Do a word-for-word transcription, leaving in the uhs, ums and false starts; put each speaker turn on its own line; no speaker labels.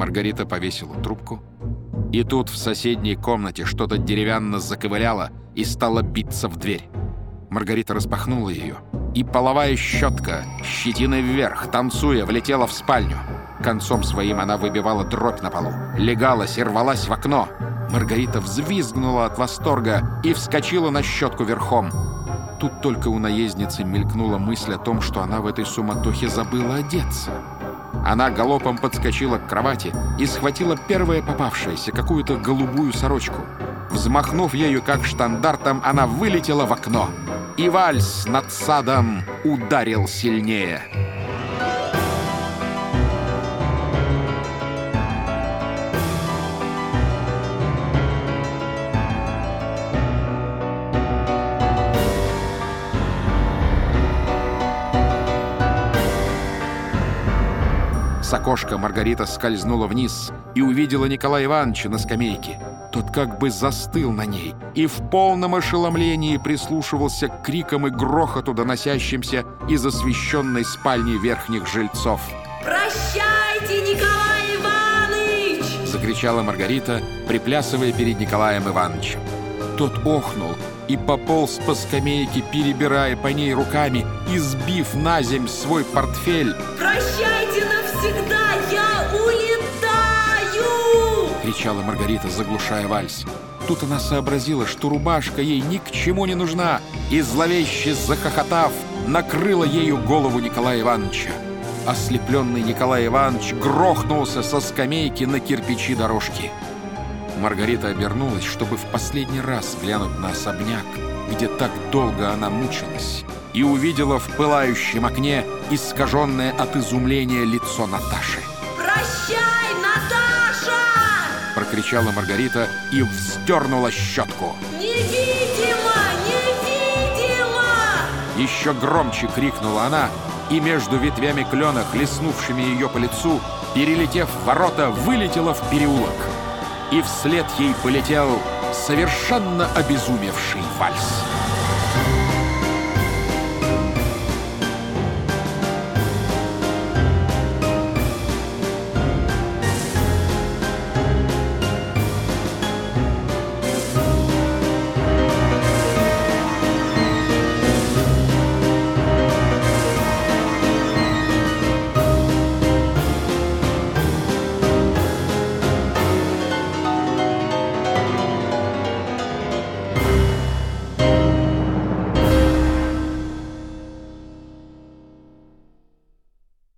Маргарита повесила трубку, и тут в соседней комнате что-то деревянно заковыляло и стало биться в дверь. Маргарита распахнула ее, и половая щетка, щетиной вверх, танцуя, влетела в спальню. Концом своим она выбивала дробь на полу, легалась и рвалась в окно. Маргарита взвизгнула от восторга и вскочила на щетку верхом. Тут только у наездницы мелькнула мысль о том, что она в этой суматохе забыла одеться. Она галопом подскочила к кровати и схватила первое попавшееся, какую-то голубую сорочку. Взмахнув ею как штандартом, она вылетела в окно. И вальс над садом ударил сильнее. С окошка Маргарита скользнула вниз и увидела Николая Ивановича на скамейке. Тот как бы застыл на ней и в полном ошеломлении прислушивался к крикам и грохоту, доносящимся из освещенной спальни верхних жильцов.
«Прощайте, Николай Иванович!» —
закричала Маргарита, приплясывая перед Николаем Ивановичем. Тот охнул и пополз по скамейке, перебирая по ней руками и сбив на земь свой портфель.
«Прощайте навсегда, я улетаю!» —
кричала Маргарита, заглушая вальс. Тут она сообразила, что рубашка ей ни к чему не нужна, и, зловеще захохотав, накрыла ею голову Николая Ивановича. Ослепленный Николай Иванович грохнулся со скамейки на кирпичи дорожки. Маргарита обернулась, чтобы в последний раз глянуть на особняк, где так долго она мучилась, и увидела в пылающем окне искаженное от изумления лицо Наташи.
«Прощай, Наташа!»
— прокричала Маргарита и вздернула щетку.
«Невидимо! Невидимо!»
Еще громче крикнула она, и между ветвями клена, хлестнувшими ее по лицу, перелетев ворота, вылетела в переулок. И вслед ей полетел совершенно обезумевший вальс.